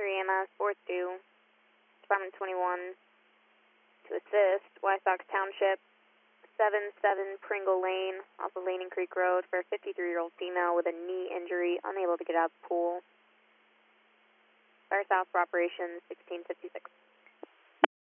EMS 4-2, Department 21 to assist Wysox Township, 77 Pringle Lane off of Lanning Creek Road for a 53-year-old female with a knee injury, unable to get out of the pool. Fire South for Operation 1656.